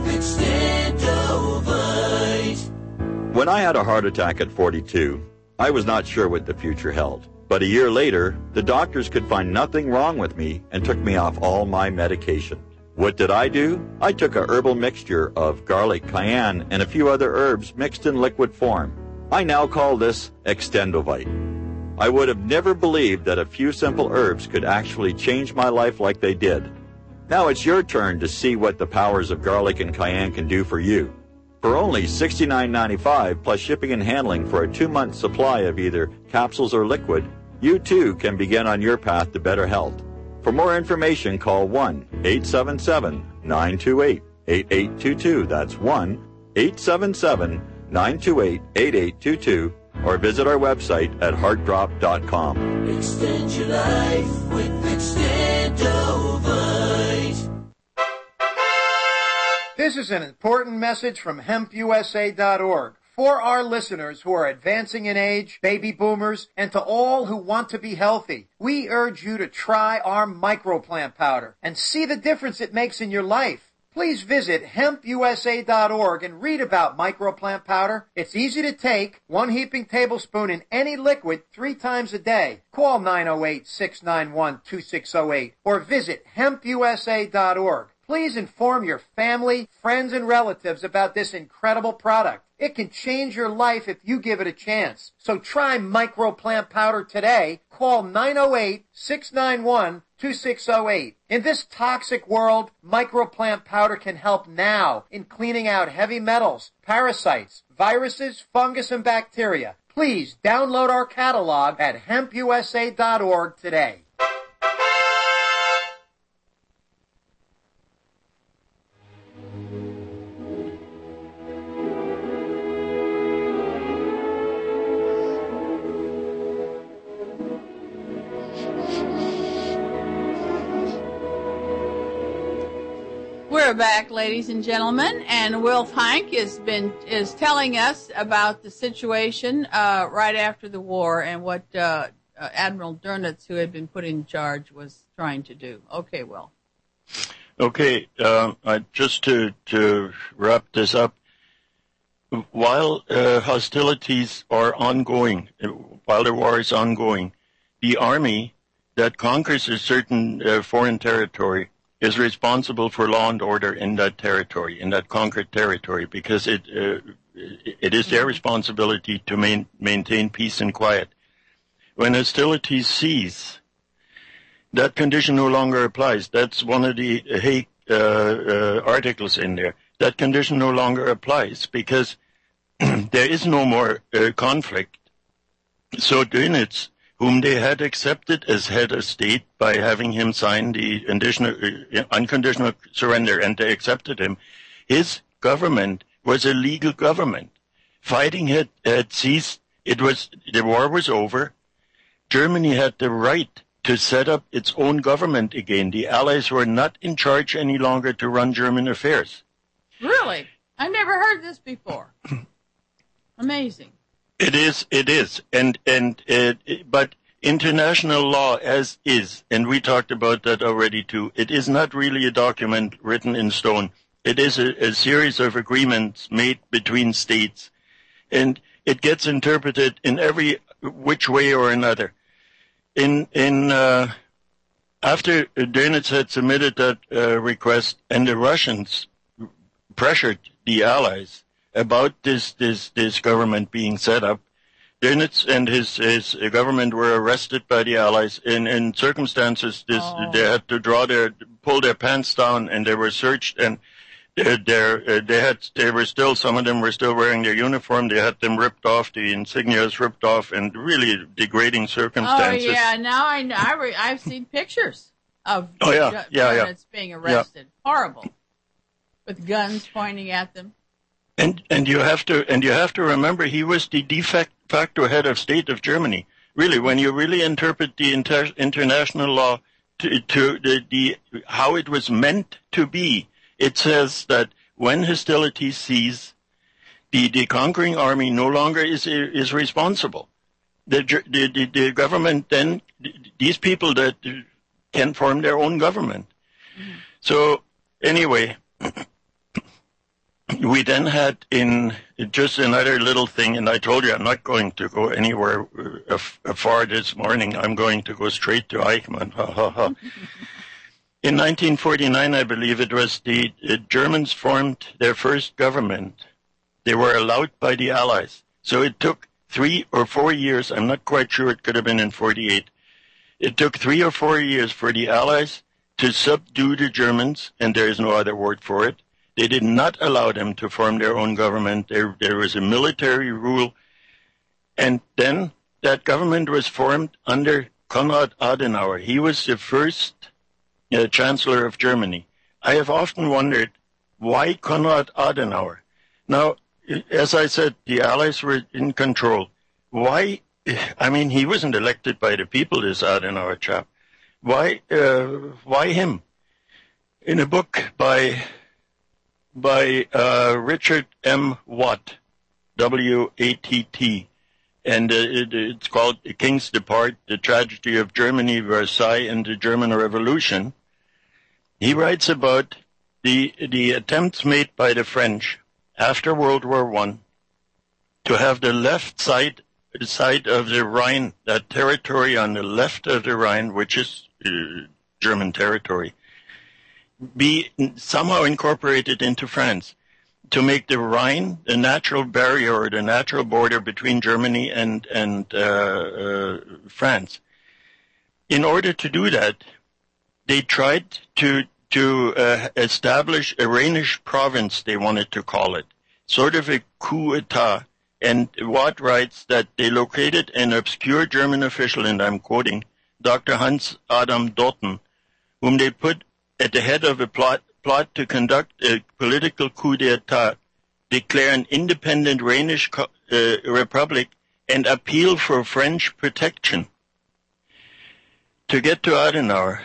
Extendovite. When I had a heart attack at forty-two, I was not sure what the future held. But a year later, the doctors could find nothing wrong with me and took me off all my medication. What did I do? I took a herbal mixture of garlic, cayenne, and a few other herbs mixed in liquid form. I now call this Extendovite. I would have never believed that a few simple herbs could actually change my life like they did. Now it's your turn to see what the powers of garlic and cayenne can do for you. For only sixty-nine ninety-five plus shipping and handling for a two-month supply of either capsules or liquid, you too can begin on your path to better health. For more information, call one eight seven seven nine two eight eight eight two two. That's one eight seven seven nine two eight eight eight two two, or visit our website at heart drop dot com. Extend your life with Extendovite. This is an important message from hemp U S A dot org. For our listeners who are advancing in age, baby boomers, and to all who want to be healthy, we urge you to try our microplant powder and see the difference it makes in your life. Please visit hemp U S A dot org and read about microplant powder. It's easy to take, one heaping tablespoon in any liquid three times a day. Call nine oh eight, six nine one, two six oh eight or visit hemp U S A dot org. Please inform your family, friends, and relatives about this incredible product. It can change your life if you give it a chance. So try microplant powder today. Call nine oh eight, six nine one, two six oh eight. In this toxic world, microplant powder can help now in cleaning out heavy metals, parasites, viruses, fungus, and bacteria. Please download our catalog at hemp U S A dot org today. We're back, ladies and gentlemen, and Wilf Heinck has been is telling us about the situation uh, right after the war and what uh, uh, Admiral Dönitz, who had been put in charge, was trying to do. Okay, Will. Okay, uh, I, just to to wrap this up, while uh, hostilities are ongoing, while the war is ongoing, the army that conquers a certain uh, foreign territory is responsible for law and order in that territory, in that conquered territory, because it uh, it is their responsibility to main, maintain peace and quiet. When hostilities cease, that condition no longer applies. That's one of the Hague uh, uh, articles in there. That condition no longer applies because there is no more uh, conflict. So Dönitz, whom they had accepted as head of state by having him sign the uh, unconditional surrender, and they accepted him, his government was a legal government. Fighting had, had ceased. It was, the war was over. Germany had the right to set up its own government again. The Allies were not in charge any longer to run German affairs. Really? I never heard this before. Amazing. It is, it is, and and uh, but international law as is, and we talked about that already too. It is not really a document written in stone. It is a, a series of agreements made between states, and it gets interpreted in every which way or another. In in uh, after Dönitz had submitted that uh, request, and the Russians pressured the Allies about this, this, this government being set up, Dönitz and his, his government were arrested by the Allies in, in circumstances this, oh. they had to draw their, pull their pants down, and they were searched, and they, uh, they had, they were still, some of them were still wearing their uniform. They had them ripped off, the insignias ripped off, and really degrading circumstances. Oh yeah, now I know, I re, I've seen pictures of oh, yeah, yeah, Dönitz yeah. being arrested. Yeah. Horrible. with guns pointing at them. And and you have to and you have to remember he was the de facto head of state of Germany. Really, when you really interpret the inter- international law to, to the, the how it was meant to be, it says that when hostilities cease, the, the conquering army no longer is is responsible. The, the the the government then, these people that can form their own government. Mm-hmm. So anyway, we then had in just another little thing, and I told you I'm not going to go anywhere uh, far this morning. I'm going to go straight to Eichmann. Ha ha ha. In nineteen forty-nine, I believe it was, the, the Germans formed their first government. They were allowed by the Allies. So it took three or four years. I'm not quite sure. It could have been in forty-eight. It took three or four years for the Allies to subdue the Germans, and there is no other word for it. They did not allow them to form their own government. There, there was a military rule. And then that government was formed under Konrad Adenauer. He was the first uh, Chancellor of Germany. I have often wondered, why Konrad Adenauer? Now, as I said, the Allies were in control. Why? I mean, he wasn't elected by the people, this Adenauer chap. Why, uh, why him? In a book by by uh, Richard M. Watt, W A T T, and uh, it, it's called The King's Depart, The Tragedy of Germany, Versailles, and the German Revolution. He writes about the the attempts made by the French after World War One to have the left side side of the Rhine, that territory on the left of the Rhine, which is uh, German territory, be somehow incorporated into France, to make the Rhine the natural barrier or the natural border between Germany and and uh, uh, France. In order to do that, they tried to to uh, establish a Rhenish province, they wanted to call it, sort of a coup d'etat. And Watt writes that they located an obscure German official, and I'm quoting, Doctor Hans Adam Dotten, whom they put at the head of a plot, plot to conduct a political coup d'etat, declare an independent Rhenish co- uh, republic, and appeal for French protection. To get to Adenauer,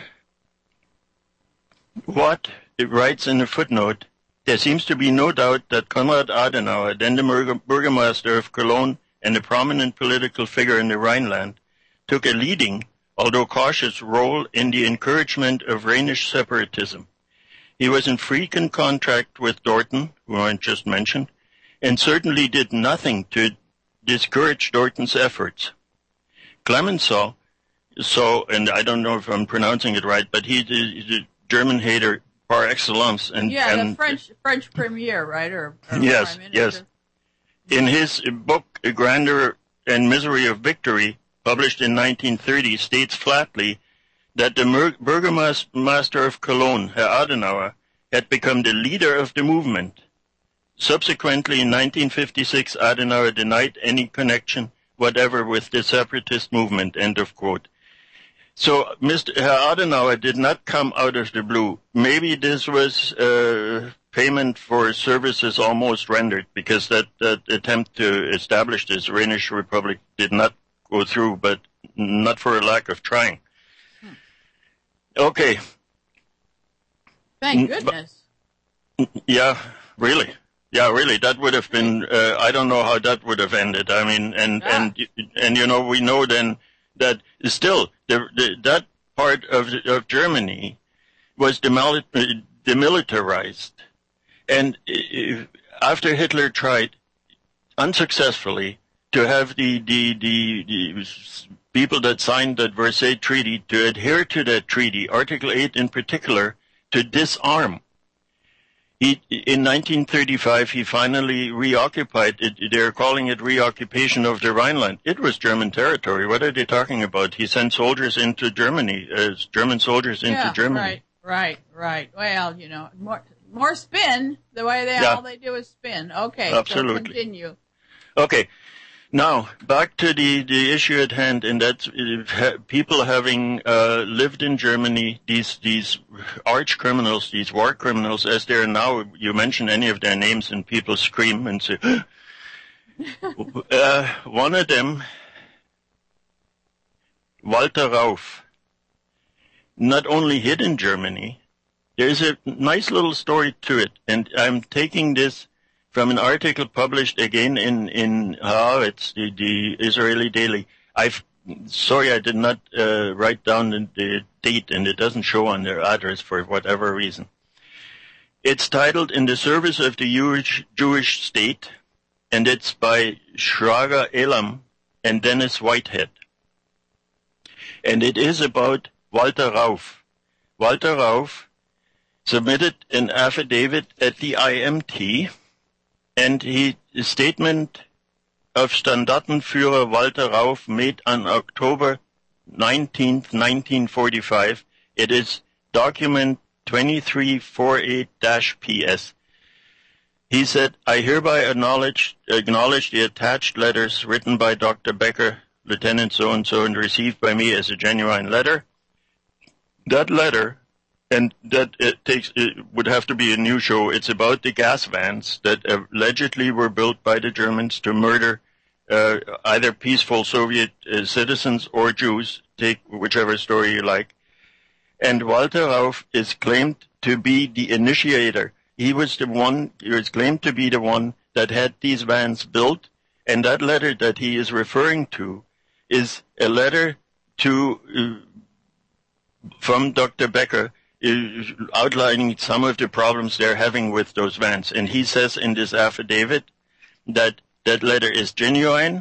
Watt writes in a footnote, there seems to be no doubt that Konrad Adenauer, then the Burg- Burgomaster of Cologne and a prominent political figure in the Rhineland, took a leading, although cautious, role in the encouragement of Rhenish separatism. He was in frequent contact with Dorten, who I just mentioned, and certainly did nothing to discourage Dorten's efforts. Clemenceau, so, and I don't know if I'm pronouncing it right, but he's a German hater par excellence. And, yeah, and the French French premier, right? Or, or yes, yes. In his book, Grandeur and Misery of Victory, published in nineteen thirty, states flatly that the Burgomaster of Cologne, Herr Adenauer, had become the leader of the movement. Subsequently, in nineteen fifty-six, Adenauer denied any connection whatever with the separatist movement, end of quote. So Mister Herr Adenauer did not come out of the blue. Maybe this was uh, payment for services almost rendered, because that, that attempt to establish this Rhenish Republic did not go through, but not for a lack of trying. Hmm. Okay. Thank goodness. Yeah, really. Yeah, really. That would have been, uh, I don't know how that would have ended. I mean, and, ah. and, and, you know, we know then that still the, the, that part of, of Germany was demil- demilitarized. And if, after Hitler tried unsuccessfully to have the, the, the, the people that signed that Versailles Treaty to adhere to that treaty, Article eight in particular, to disarm. He, in nineteen thirty-five, he finally reoccupied it. They're calling it reoccupation of the Rhineland. It was German territory. What are they talking about? He sent soldiers into Germany, as uh, German soldiers into yeah, Germany. Right, right, right. Well, you know, more, more spin. The way they, yeah. all they do is spin. Okay, absolutely. So continue. Okay. Now, back to the, the issue at hand, and that's uh, people having uh, lived in Germany, these these arch criminals, these war criminals, as they are now. You mention any of their names, and people scream and say, uh, one of them, Walter Rauf, not only hid in Germany, there's a nice little story to it, and I'm taking this from an article published again in, in oh, it's the, the Israeli Daily. I've, sorry, I did not uh, write down the, the date, and it doesn't show on their address for whatever reason. It's titled In the Service of the Jewish, Jewish State, and it's by Shraga Elam and Dennis Whitehead. And it is about Walter Rauf. Walter Rauf submitted an affidavit at the I M T, and he, a statement of Standartenführer Walter Rauf made on October nineteenth, nineteen forty-five. It is document twenty-three forty-eight P S. He said, I hereby acknowledge, acknowledge the attached letters written by Doctor Becker, Lieutenant so-and-so, and received by me as a genuine letter. That letter, and that it takes, it would have to be a new show. It's about the gas vans that allegedly were built by the Germans to murder uh, either peaceful Soviet uh, citizens or Jews, take whichever story you like. And Walter Rauf is claimed to be the initiator. He was the one, he was claimed to be the one that had these vans built, and that letter that he is referring to is a letter to uh, from Doctor Becker, outlining some of the problems they're having with those vans. And he says in this affidavit that that letter is genuine,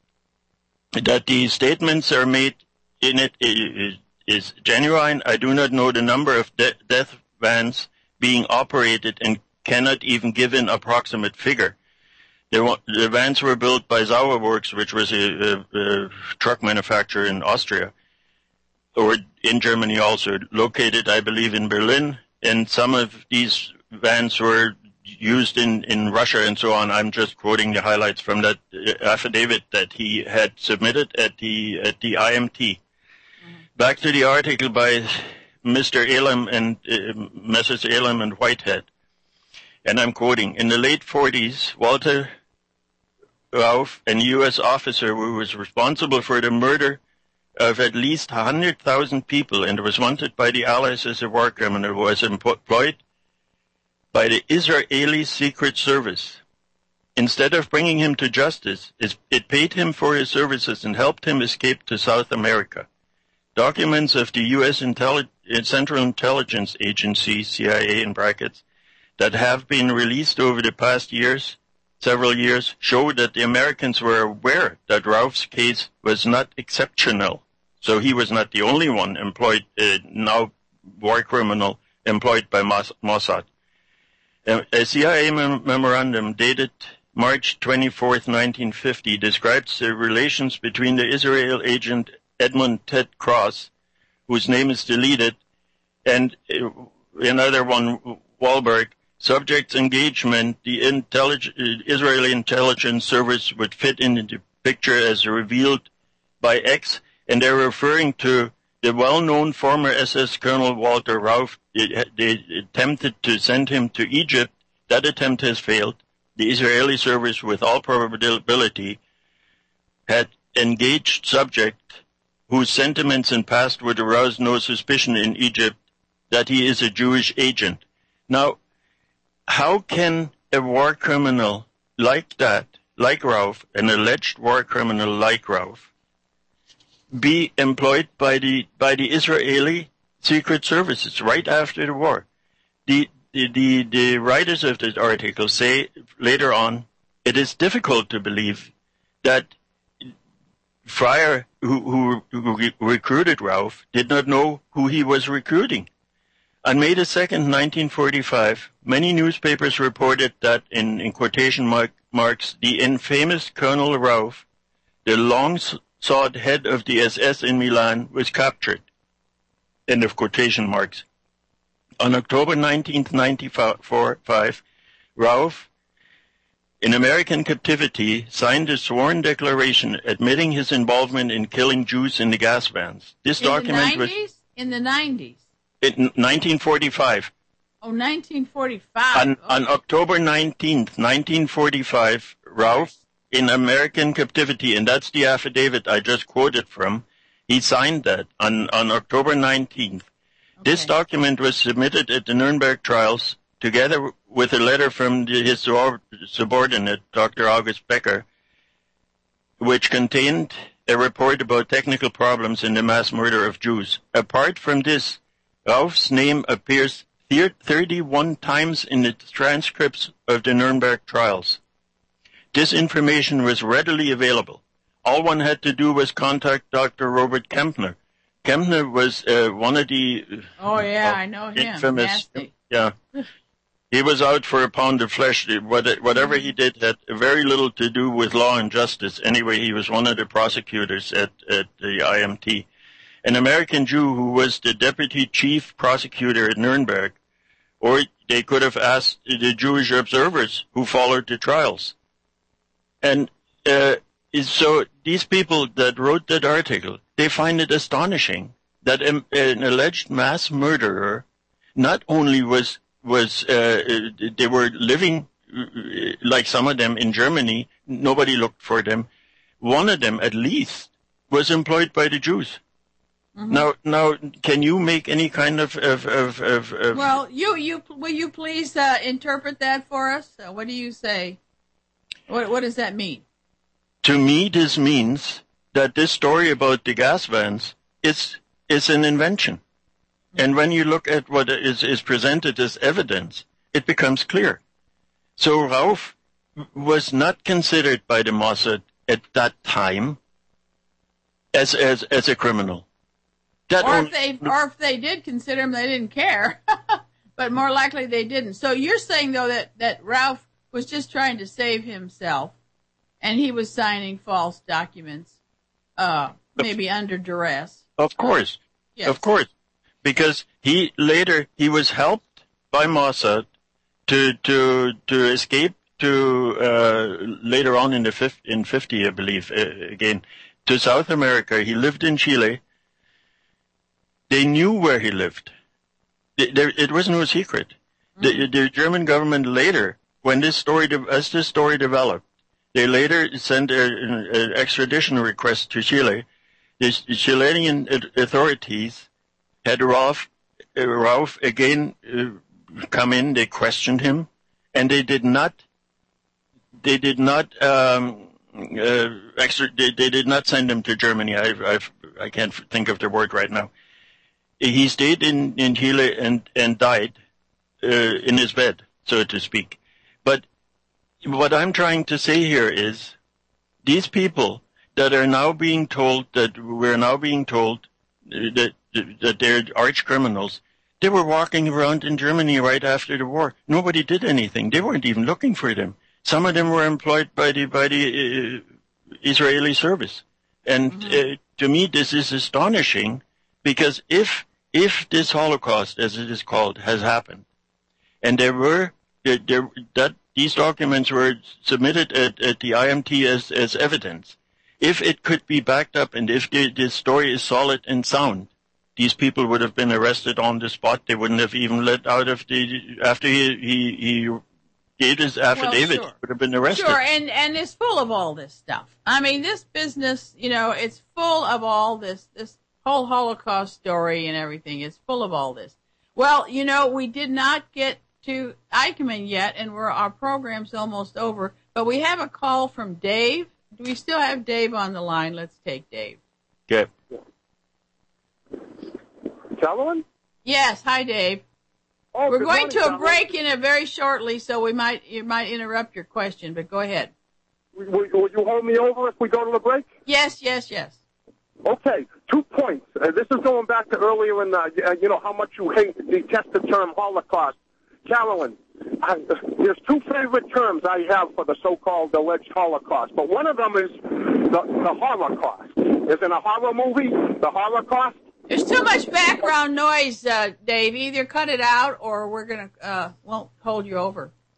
that the statements are made in it is, is genuine. I do not know the number of de- death vans being operated and cannot even give an approximate figure. The, the vans were built by Sauerworks, which was a, a, a truck manufacturer in Austria, or in Germany also, located, I believe, in Berlin, and some of these vans were used in, in Russia and so on. I'm just quoting the highlights from that affidavit that he had submitted at the at the I M T. Mm-hmm. Back to the article by Mister Elam and uh, Missus Elam and Whitehead, and I'm quoting, in the late forties, Walter Rauf, an U S officer who was responsible for the murder of at least one hundred thousand people and was wanted by the Allies as a war criminal, was employed by the Israeli Secret Service. Instead of bringing him to justice, it paid him for his services and helped him escape to South America. Documents of the U S Intelli- Central Intelligence Agency, C I A in brackets, that have been released over the past years, several years, show that the Americans were aware that Rauf's case was not exceptional. So he was not the only one employed, uh, now war criminal, employed by Mossad. A C I A mem- memorandum dated March twenty-fourth, nineteen fifty, describes the relations between the Israel agent Edmund Ted Cross, whose name is deleted, and uh, another one, Wahlberg. Subject's engagement, the intellig- Israeli intelligence service would fit into the picture as revealed by X, and they're referring to the well-known former S S Colonel Walter Rauf. They attempted to send him to Egypt. That attempt has failed. The Israeli service, with all probability, had engaged subject whose sentiments and past would arouse no suspicion in Egypt that he is a Jewish agent. Now, how can a war criminal like that, like Rauf, an alleged war criminal like Rauf, be employed by the by the Israeli secret services right after the war? The the the, the writers of this article say later on, it is difficult to believe that Fryer, who, who, who recruited Rauf, did not know who he was recruiting. On May the second, nineteen forty-five, many newspapers reported that, in, in quotation mark, marks, the infamous Colonel Rauf, the long-sought head of the S S in Milan, was captured. End of quotation marks. On October nineteenth, nineteen forty-five, Rauf in American captivity, signed a sworn declaration admitting his involvement in killing Jews in the gas vans. This in document the nineties? was In the nineties? in nineteen forty-five. Oh, nineteen forty-five. On, okay. on October nineteenth, nineteen forty-five, Ralph, in American captivity, and that's the affidavit I just quoted from, he signed that on, on October nineteenth. Okay. This document was submitted at the Nuremberg trials together with a letter from the, his subordinate, Doctor August Becker, which contained a report about technical problems in the mass murder of Jews. Apart from this, Ralph's name appears thirty-one times in the transcripts of the Nuremberg trials. This information was readily available. All one had to do was contact Doctor Robert Kempner. Kempner was uh, one of the oh yeah, uh, I know him. infamous. Nasty. Yeah, he was out for a pound of flesh. Whatever he did had very little to do with law and justice. Anyway, he was one of the prosecutors at at the I M T. An American Jew who was the deputy chief prosecutor at Nuremberg, or they could have asked the Jewish observers who followed the trials. And uh, so these people that wrote that article, they find it astonishing that an, an alleged mass murderer not only was, was uh, they were living like some of them in Germany, nobody looked for them. One of them, at least, was employed by the Jews. Mm-hmm. Now, now, can you make any kind of, of, of, of, of well, you, you, will you please uh, interpret that for us? Uh, what do you say? What, what does that mean? To me, this means that this story about the gas vans is is an invention, mm-hmm. and when you look at what is is presented as evidence, it becomes clear. So Ralph was not considered by the Mossad at that time as as as a criminal. That or only, if they, or if they did consider him, they didn't care. But more likely they didn't. So you're saying though that, that Ralph was just trying to save himself, and he was signing false documents, uh, maybe under duress. Of course, yes. Of course, because he later he was helped by Mossad to to to escape to uh, later on in the fifth, in fifty, I believe, uh, again to South America. He lived in Chile. They knew where he lived. There, it was no secret. Mm-hmm. The, the German government later, when this story, as this story developed, they later sent an extradition request to Chile. The Chilean authorities had Ralph, uh, Ralph again uh, come in. They questioned him, and they did not. They did not. Um, uh, extra, they, they did not send him to Germany. I've, I've, I can't think of the word right now. He stayed in, in Chile and, and died uh, in his bed, so to speak. But what I'm trying to say here is these people that are now being told that we're now being told that that they're arch criminals, they were walking around in Germany right after the war. Nobody did anything. They weren't even looking for them. Some of them were employed by the by the uh, Israeli service. And mm-hmm. uh, to me, this is astonishing. Because if if this Holocaust, as it is called, has happened, and there were there, that these documents were submitted at, at the I M T as as evidence, if it could be backed up, and if the, the story is solid and sound, these people would have been arrested on the spot. They wouldn't have even let out of the after he he, he gave his affidavit. Well, sure. Would have been arrested. Sure, and and it's full of all this stuff. I mean, this business, you know, it's full of all this this. whole Holocaust story and everything. It's full of all this. Well, you know, we did not get to Eichmann yet, and we're, our program's almost over. But we have a call from Dave. Do we still have Dave on the line? Let's take Dave. Okay. Caroline? Yes. Hi, Dave. Oh, we're going morning, to a Caroline. break in a very shortly, so we might you might interrupt your question, but go ahead. Will, will you hold me over if we go to the break? Yes, yes, yes. Okay, two points. Uh, this is going back to earlier in the, uh, you know, how much you hate, detest the term Holocaust. Carolyn, uh, there's two favorite terms I have for the so-called alleged Holocaust, but one of them is the, the Holocaust. Isn't a horror movie the Holocaust? There's too much background noise, uh, Dave. Either cut it out or we're going to, uh, won't hold you over.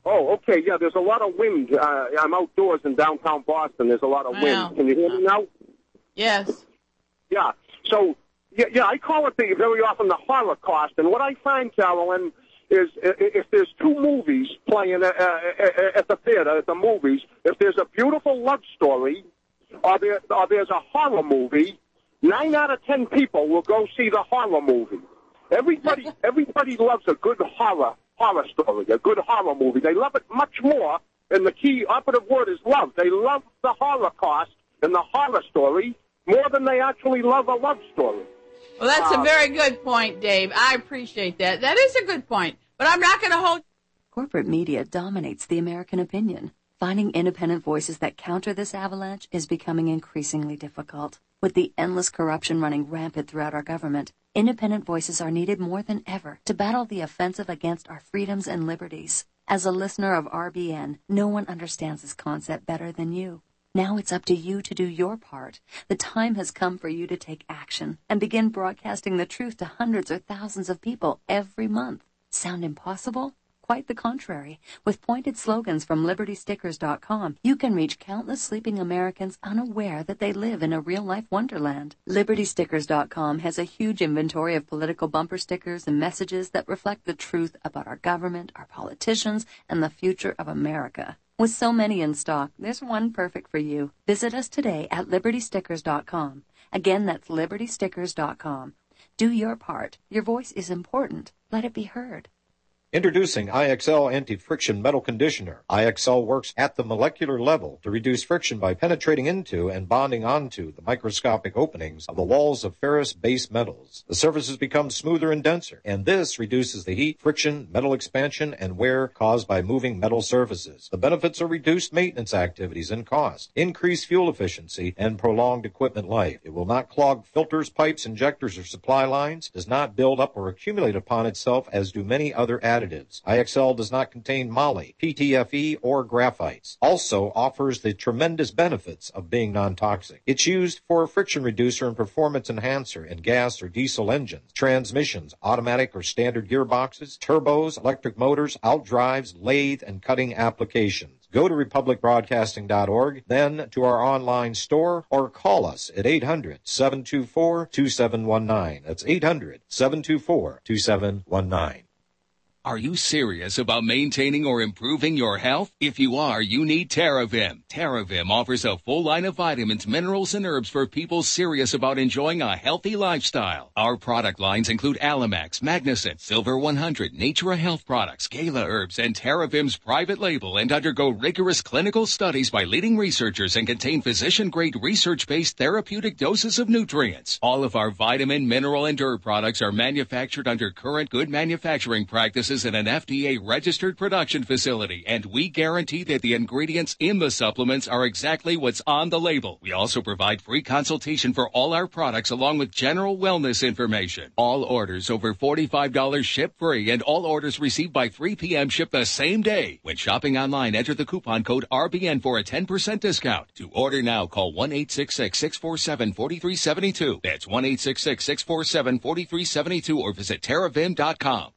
Oh, okay, yeah, there's a lot of wind. Uh, I'm outdoors in downtown Boston. There's a lot of Wow. wind. Can you hear me now? Yes. Yeah. So, yeah, yeah, I call it the, very often the Holocaust. And what I find, Carolyn, is if there's two movies playing at, uh, at the theater, at the movies, if there's a beautiful love story or, there, or there's a horror movie, nine out of ten people will go see the horror movie. Everybody, everybody loves a good horror horror story, a good horror movie. They love it much more, and the key operative word is love. They love the Holocaust and the horror story more than they actually love a love story. Well, that's uh, a very good point, Dave. I appreciate that. That is a good point, but I'm not going to hold. Corporate media dominates the American opinion. Finding independent voices that counter this avalanche is becoming increasingly difficult. With the endless corruption running rampant throughout our government, independent voices are needed more than ever to battle the offensive against our freedoms and liberties. As a listener of R B N, no one understands this concept better than you. Now it's up to you to do your part. The time has come for you to take action and begin broadcasting the truth to hundreds or thousands of people every month. Sound impossible? Quite the contrary. With pointed slogans from Liberty Stickers dot com, you can reach countless sleeping Americans unaware that they live in a real-life wonderland. Liberty Stickers dot com has a huge inventory of political bumper stickers and messages that reflect the truth about our government, our politicians, and the future of America. With so many in stock, there's one perfect for you. Visit us today at Liberty Stickers dot com. Again, that's Liberty Stickers dot com. Do your part. Your voice is important. Let it be heard. Introducing I X L Anti-Friction Metal Conditioner. I X L works at the molecular level to reduce friction by penetrating into and bonding onto the microscopic openings of the walls of ferrous base metals. The surfaces become smoother and denser, and this reduces the heat, friction, metal expansion, and wear caused by moving metal surfaces. The benefits are reduced maintenance activities and cost, increased fuel efficiency, and prolonged equipment life. It will not clog filters, pipes, injectors, or supply lines, does not build up or accumulate upon itself as do many other additives. I X L does not contain moly, P T F E, or graphites. Also offers the tremendous benefits of being non-toxic. It's used for a friction reducer and performance enhancer in gas or diesel engines, transmissions, automatic or standard gearboxes, turbos, electric motors, outdrives, lathe, and cutting applications. Go to Republic Broadcasting dot org, then to our online store, or call us at eight hundred, seven two four, two seven one nine. That's eight hundred, seven two four, two seven one nine. Are you serious about maintaining or improving your health? If you are, you need TerraVim. TerraVim offers a full line of vitamins, minerals, and herbs for people serious about enjoying a healthy lifestyle. Our product lines include Alamax, Magnicent, Silver one hundred, Natura Health Products, Gala Herbs, and TerraVim's private label, and undergo rigorous clinical studies by leading researchers and contain physician-grade research-based therapeutic doses of nutrients. All of our vitamin, mineral, and herb products are manufactured under current good manufacturing practices in an F D A-registered production facility, and we guarantee that the ingredients in the supplements are exactly what's on the label. We also provide free consultation for all our products along with general wellness information. All orders over forty-five dollars ship free, and all orders received by three p.m. ship the same day. When shopping online, enter the coupon code R B N for a ten percent discount. To order now, call one eight six six, six four seven, four three seven two. That's one eight six six, six four seven, four three seven two, or visit TerraVim dot com.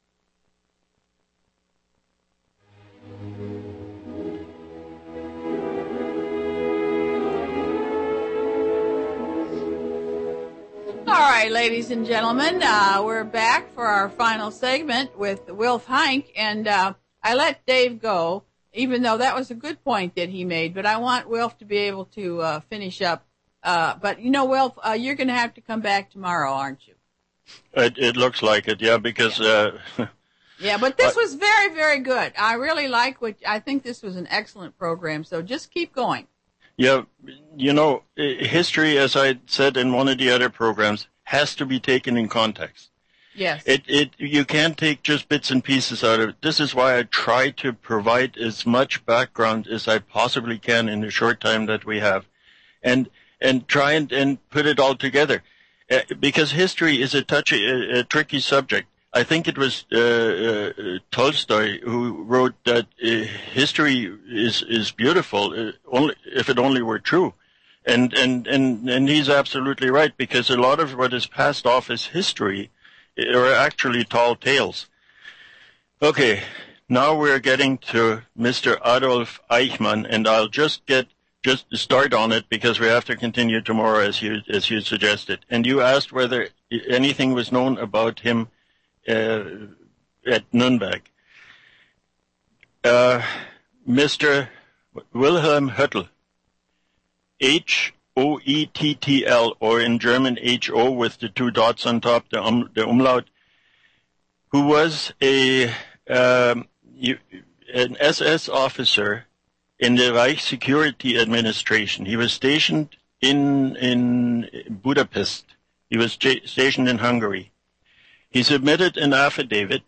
All right, ladies and gentlemen, uh, we're back for our final segment with Wilf Heinck, and uh, I let Dave go, even though that was a good point that he made, but I want Wilf to be able to uh, finish up. Uh, but, you know, Wilf, uh, you're going to have to come back tomorrow, aren't you? It, it looks like it, yeah, because... Uh, yeah, but this was very, very good. I really like what... I think this was an excellent program, so just keep going. Yeah, you know, history, as I said in one of the other programs, has to be taken in context. Yes. It, it, you can't take just bits and pieces out of it. This is why I try to provide as much background as I possibly can in the short time that we have, and and try and, and put it all together. Uh, because history is a touchy, a, a tricky subject. I think it was uh, uh, Tolstoy who wrote that uh, history is is beautiful uh, only if it only were true, and and and and he's absolutely right, because a lot of what is passed off as history are actually tall tales. Okay, now we're getting to Mister Adolf Eichmann, and I'll just get just start on it because we have to continue tomorrow, as you as you suggested. And you asked whether anything was known about him uh, at Nuremberg. Uh, Mister Wilhelm Höttl, H O E T T L, or in German H O with the two dots on top, the, um, the umlaut, who was a um, you, an S S officer in the Reich Security Administration. He was stationed in in Budapest. He was sta- stationed in Hungary. He submitted an affidavit,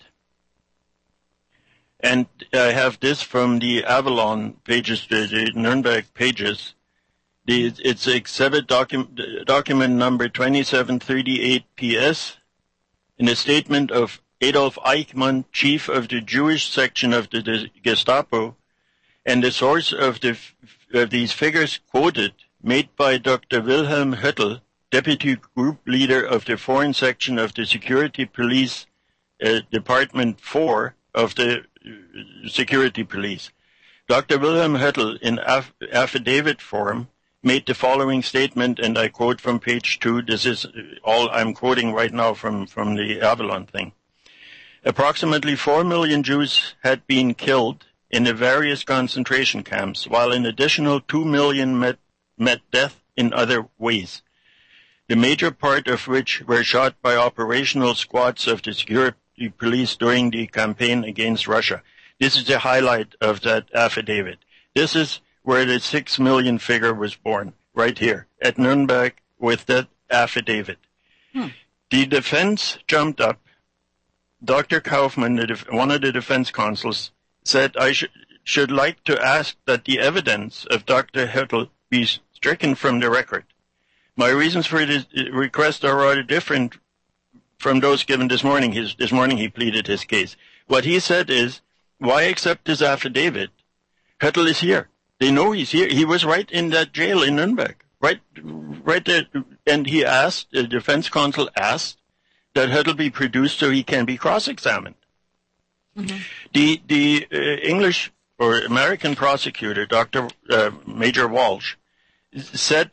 and I have this from the Avalon pages, the, the Nuremberg pages. The, it's exhibit docu- document number twenty-seven thirty-eight P S, in a statement of Adolf Eichmann, chief of the Jewish section of the Gestapo, and the source of, the, of these figures quoted, made by Doctor Wilhelm Höttl, deputy group leader of the foreign section of the Security Police uh, Department four of the uh, Security Police. Doctor Wilhelm Höttl, in aff- affidavit form, made the following statement, and I quote from page two. This is all I'm quoting right now from, from the Avalon thing. Approximately four million Jews had been killed in the various concentration camps, while an additional two million met, met death in other ways, the major part of which were shot by operational squads of the security police during the campaign against Russia. This is the highlight of that affidavit. This is where the six million figure was born, right here at Nuremberg with that affidavit. Hmm. The defense jumped up. Doctor Kaufman, the def- one of the defense consuls, said, I sh- should like to ask that the evidence of Doctor Höttl be stricken from the record. My reasons for this request are rather different from those given this morning. His, this morning he pleaded his case. What he said is, why accept his affidavit? Höttl is here. They know he's here. He was right in that jail in Nuremberg, right, right there. And he asked, the defense counsel asked that Höttl be produced so he can be cross-examined. Mm-hmm. The the uh, English or American prosecutor, Doctor Uh, Major Walsh, said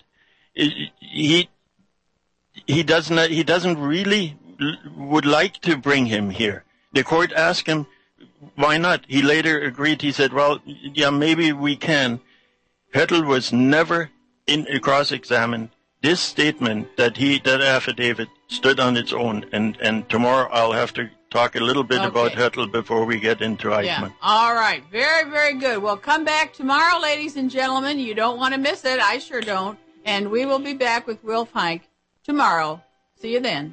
he he doesn't he doesn't really would like to bring him here. The court asked him, why not? He later agreed. He said, well, yeah, maybe we can. Höttl was never in cross-examined. This statement that he, that affidavit stood on its own. And, and tomorrow I'll have to talk a little bit okay. about Höttl before we get into Eichmann. Yeah. All right. Very, very good. Well, come back tomorrow, ladies and gentlemen. You don't want to miss it. I sure don't. And we will be back with Wilf Heinck tomorrow. See you then.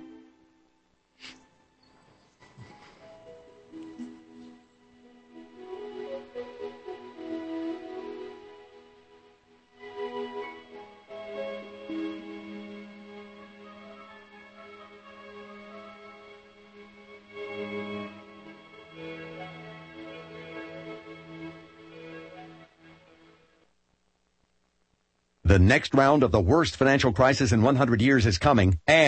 The next round of the worst financial crisis in one hundred years is coming, and